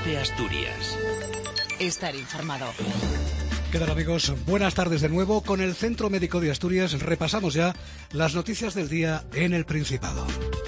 Cope Asturias. Estar informado. ¿Qué tal, amigos? Buenas tardes de nuevo. Con el Centro Médico de Asturias repasamos ya las noticias del día en el Principado.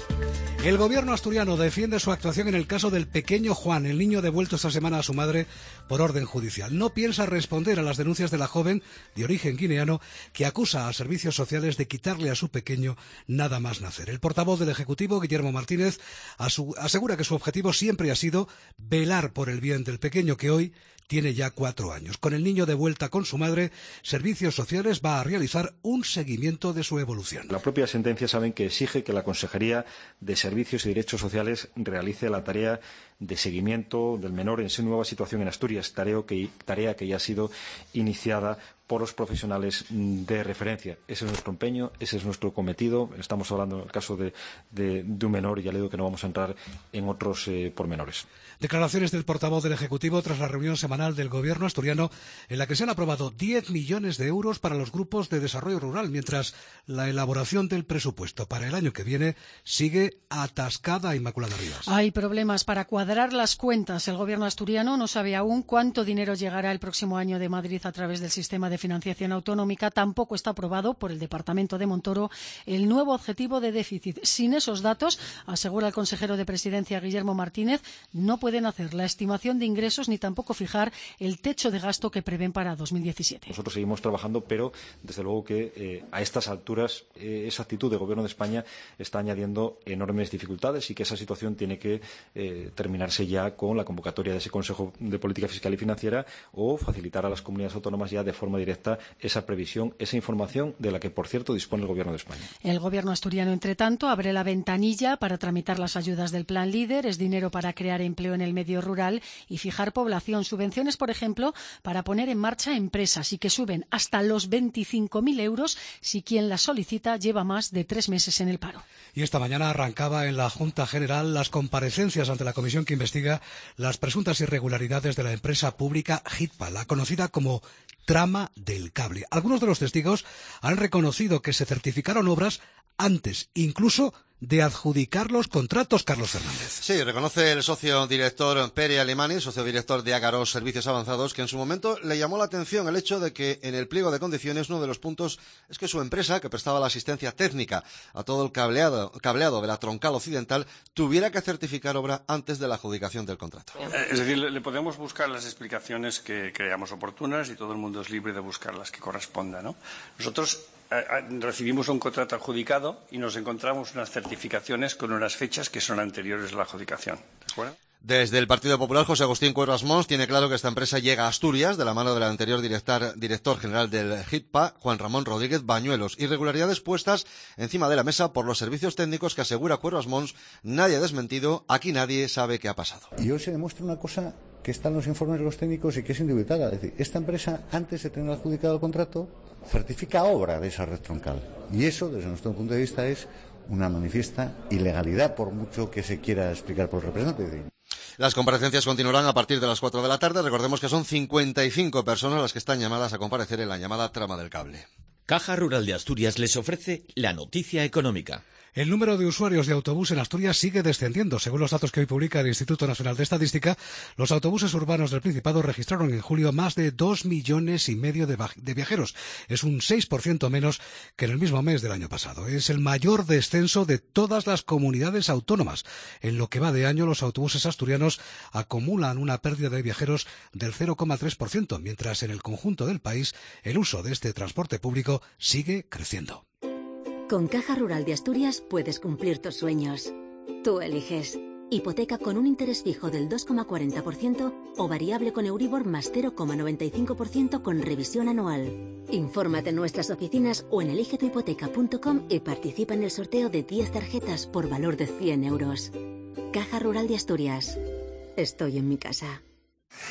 El gobierno asturiano defiende su actuación en el caso del pequeño Juan, el niño devuelto esta semana a su madre por orden judicial. No piensa responder a las denuncias de la joven de origen guineano que acusa a servicios sociales de quitarle a su pequeño nada más nacer. El portavoz del Ejecutivo, Guillermo Martínez, asegura que su objetivo siempre ha sido velar por el bien del pequeño, que hoy tiene ya 4 años. Con el niño de vuelta con su madre, Servicios Sociales va a realizar un seguimiento de su evolución. La propia sentencia saben que exige que la Consejería de Servicios y Derechos Sociales realice la tarea de seguimiento del menor en su nueva situación en Asturias, tarea que ya ha sido iniciada por los profesionales de referencia. Ese es nuestro empeño, ese es nuestro cometido. Estamos hablando en el caso de un menor y ya le digo que no vamos a entrar en otros pormenores. Declaraciones del portavoz del Ejecutivo tras la reunión semanal del Gobierno asturiano en la que se han aprobado 10 millones de euros para los grupos de desarrollo rural, mientras la elaboración del presupuesto para el año que viene sigue atascada. Inmaculada Rivas. Hay problemas para cuadrar las cuentas. El Gobierno asturiano no sabe aún cuánto dinero llegará el próximo año de Madrid a través del sistema de financiación autonómica. Tampoco está aprobado por el Departamento de Montoro el nuevo objetivo de déficit. Sin esos datos, asegura el consejero de Presidencia, Guillermo Martínez, no pueden hacer la estimación de ingresos ni tampoco fijar el techo de gasto que prevén para 2017. Nosotros seguimos trabajando, pero desde luego que a estas alturas esa actitud del Gobierno de España está añadiendo enormes dificultades y que esa situación tiene que terminarse ya con la convocatoria de ese Consejo de Política Fiscal y Financiera o facilitar a las comunidades autónomas ya de forma directa esa previsión, esa información de la que, por cierto, dispone el Gobierno de España. El Gobierno asturiano, entre tanto, abre la ventanilla para tramitar las ayudas del Plan LEADER. Es dinero para crear empleo en el medio rural y fijar población. Subvenciones, por ejemplo, para poner en marcha empresas y que suben hasta los 25.000 euros si quien las solicita lleva más de 3 meses en el paro. Y esta mañana arrancaba en la Junta General las comparecencias ante la comisión que investiga las presuntas irregularidades de la empresa pública HITPA, la conocida como trama del cable. Algunos de los testigos han reconocido que se certificaron obras antes, incluso de adjudicar los contratos. Carlos Fernández. Sí, reconoce el socio director Pere Alemani, socio director de Agaros Servicios Avanzados, que en su momento le llamó la atención el hecho de que en el pliego de condiciones uno de los puntos es que su empresa, que prestaba la asistencia técnica a todo el cableado de la troncal occidental, tuviera que certificar obra antes de la adjudicación del contrato. Es decir, le podemos buscar las explicaciones que creamos oportunas y todo el mundo es libre de buscar las que correspondan, ¿no? Nosotros recibimos un contrato adjudicado y nos encontramos unas certificaciones con unas fechas que son anteriores a la adjudicación. ¿De acuerdo? Desde el Partido Popular, José Agustín Cuervas Mons tiene claro que esta empresa llega a Asturias de la mano del anterior director general del HITPA, Juan Ramón Rodríguez Bañuelos. Irregularidades puestas encima de la mesa por los servicios técnicos que asegura Cuervas Mons nadie ha desmentido, aquí nadie sabe qué ha pasado. Y hoy se demuestra una cosa que está en los informes de los técnicos y que es indubitable. Es decir, esta empresa, antes de tener adjudicado el contrato, certifica obra de esa red troncal. Y eso, desde nuestro punto de vista, es una manifiesta ilegalidad, por mucho que se quiera explicar por el representante. Las comparecencias continuarán a partir de las 4 de la tarde. Recordemos que son 55 personas las que están llamadas a comparecer en la llamada trama del cable. Caja Rural de Asturias les ofrece la noticia económica. El número de usuarios de autobús en Asturias sigue descendiendo. Según los datos que hoy publica el Instituto Nacional de Estadística, los autobuses urbanos del Principado registraron en julio más de 2,5 millones de viajeros. Es un 6% menos que en el mismo mes del año pasado. Es el mayor descenso de todas las comunidades autónomas. En lo que va de año, los autobuses asturianos acumulan una pérdida de viajeros del 0,3%, mientras en el conjunto del país el uso de este transporte público sigue creciendo. Con Caja Rural de Asturias puedes cumplir tus sueños. Tú eliges. Hipoteca con un interés fijo del 2,40% o variable con Euribor más 0,95% con revisión anual. Infórmate en nuestras oficinas o en eligetuhipoteca.com y participa en el sorteo de 10 tarjetas por valor de 100 euros. Caja Rural de Asturias. Estoy en mi casa.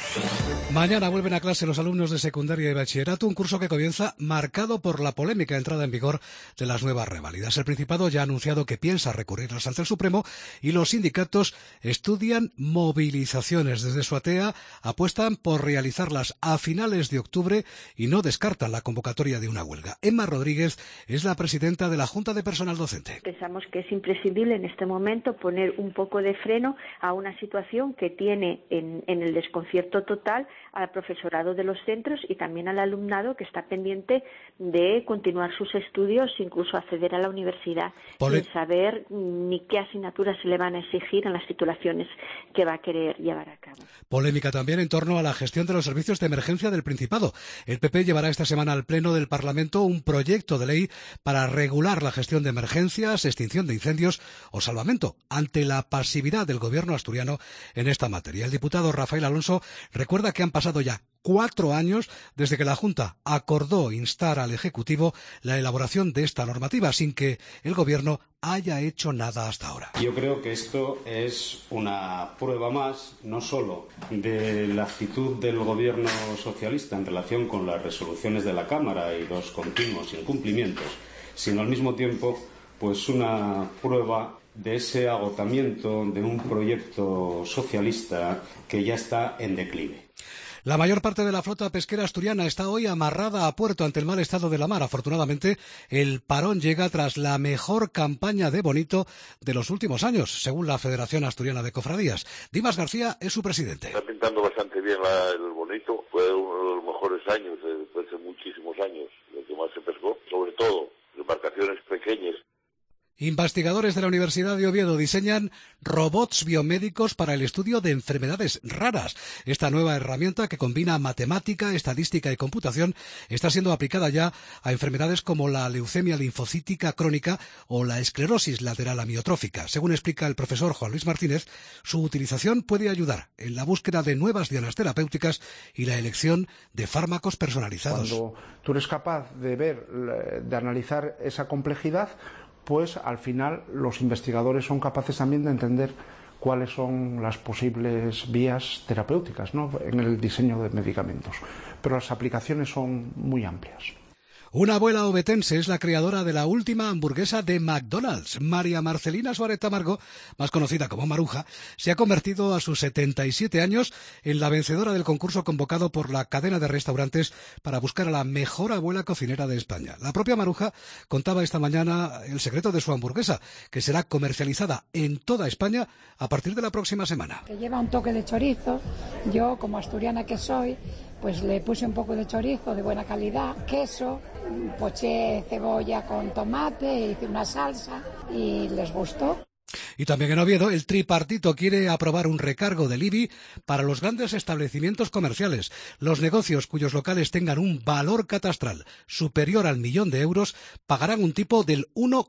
Mañana vuelven a clase los alumnos de secundaria y bachillerato, un curso que comienza marcado por la polémica entrada en vigor de las nuevas reválidas. El Principado ya ha anunciado que piensa recurrirlas ante el Supremo y los sindicatos estudian movilizaciones. Desde su ATEA apuestan por realizarlas a finales de octubre y no descartan la convocatoria de una huelga. Emma Rodríguez es la presidenta de la Junta de Personal Docente. Pensamos que es imprescindible en este momento poner un poco de freno a una situación que tiene en el desconcierto total al profesorado de los centros y también al alumnado que está pendiente de continuar sus estudios, incluso acceder a la universidad, sin saber ni qué asignaturas se le van a exigir en las titulaciones que va a querer llevar a cabo. Polémica también en torno a la gestión de los servicios de emergencia del Principado. El PP llevará esta semana al Pleno del Parlamento un proyecto de ley para regular la gestión de emergencias, extinción de incendios o salvamento ante la pasividad del gobierno asturiano en esta materia. El diputado Rafael Alonso recuerda que han pasado ya 4 años desde que la Junta acordó instar al Ejecutivo la elaboración de esta normativa sin que el Gobierno haya hecho nada hasta ahora. Yo creo que esto es una prueba más, no solo de la actitud del Gobierno socialista en relación con las resoluciones de la Cámara y los continuos incumplimientos, sino al mismo tiempo pues una prueba de ese agotamiento de un proyecto socialista que ya está en declive. La mayor parte de la flota pesquera asturiana está hoy amarrada a puerto ante el mal estado de la mar. Afortunadamente, el parón llega tras la mejor campaña de bonito de los últimos años, según la Federación Asturiana de Cofradías. Dimas García es su presidente. Está pintando bastante bien el bonito. Fue uno de los mejores años, después de muchísimos años, lo que más se pescó. Sobre todo, embarcaciones pequeñas. Investigadores de la Universidad de Oviedo diseñan robots biomédicos para el estudio de enfermedades raras. Esta nueva herramienta, que combina matemática, estadística y computación, está siendo aplicada ya a enfermedades como la leucemia linfocítica crónica o la esclerosis lateral amiotrófica. Según explica el profesor Juan Luis Martínez, su utilización puede ayudar en la búsqueda de nuevas dianas terapéuticas y la elección de fármacos personalizados. Cuando tú eres capaz de ver, de analizar esa complejidad, pues al final los investigadores son capaces también de entender cuáles son las posibles vías terapéuticas, ¿no?, en el diseño de medicamentos. Pero las aplicaciones son muy amplias. Una abuela ovetense es la creadora de la última hamburguesa de McDonald's. María Marcelina Suárez Tamargo, más conocida como Maruja, se ha convertido a sus 77 años en la vencedora del concurso convocado por la cadena de restaurantes para buscar a la mejor abuela cocinera de España. La propia Maruja contaba esta mañana el secreto de su hamburguesa, que será comercializada en toda España a partir de la próxima semana. Que lleva un toque de chorizo. Yo, como asturiana que soy, pues le puse un poco de chorizo de buena calidad, queso, poché cebolla con tomate, hice una salsa y les gustó. Y también en Oviedo, el tripartito quiere aprobar un recargo del IBI para los grandes establecimientos comerciales. Los negocios cuyos locales tengan un valor catastral superior al 1.000.000 de euros pagarán un tipo del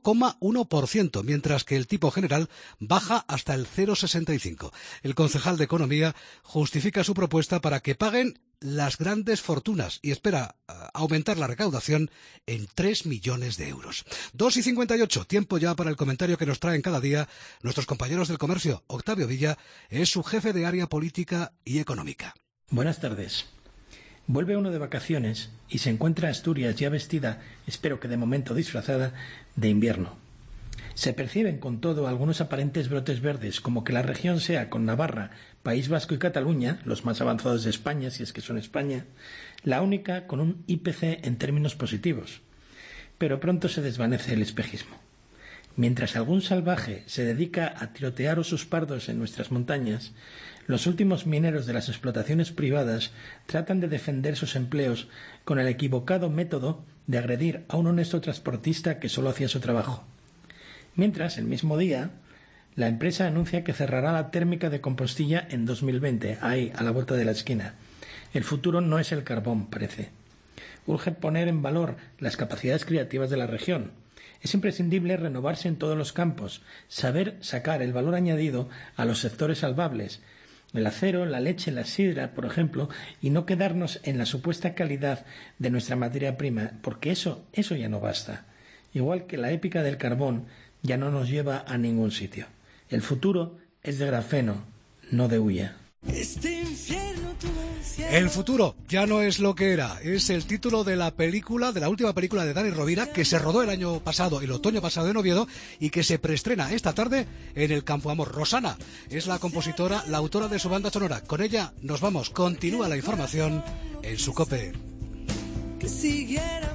1,1%, mientras que el tipo general baja hasta el 0,65%. El concejal de Economía justifica su propuesta para que paguen las grandes fortunas y espera aumentar la recaudación en 3 millones de euros. 2:58, tiempo ya para el comentario que nos traen cada día nuestros compañeros del comercio. Octavio Villa es su jefe de área política y económica. Buenas tardes. Vuelve uno de vacaciones y se encuentra Asturias ya vestida, espero que de momento disfrazada, de invierno. Se perciben con todo algunos aparentes brotes verdes, como que la región sea, con Navarra, País Vasco y Cataluña, los más avanzados de España, si es que son España, la única con un IPC en términos positivos. Pero pronto se desvanece el espejismo. Mientras algún salvaje se dedica a tirotear osos pardos en nuestras montañas, los últimos mineros de las explotaciones privadas tratan de defender sus empleos con el equivocado método de agredir a un honesto transportista que solo hacía su trabajo. Mientras, el mismo día, la empresa anuncia que cerrará la térmica de Compostilla en 2020, ahí, a la vuelta de la esquina. El futuro no es el carbón, parece. Urge poner en valor las capacidades creativas de la región. Es imprescindible renovarse en todos los campos, saber sacar el valor añadido a los sectores salvables, el acero, la leche, la sidra, por ejemplo, y no quedarnos en la supuesta calidad de nuestra materia prima, porque eso ya no basta. Igual que la épica del carbón ya no nos lleva a ningún sitio. El futuro es de grafeno, no de hulla. Este infierno El futuro ya no es lo que era. Es el título de la película, de la última película de Dani Rovira, que se rodó el año pasado, el otoño pasado en Oviedo, y que se preestrena esta tarde en el Campo Amor. Rosana es la compositora, la autora de su banda sonora. Con ella nos vamos. Continúa la información en su COPE. Que siguiera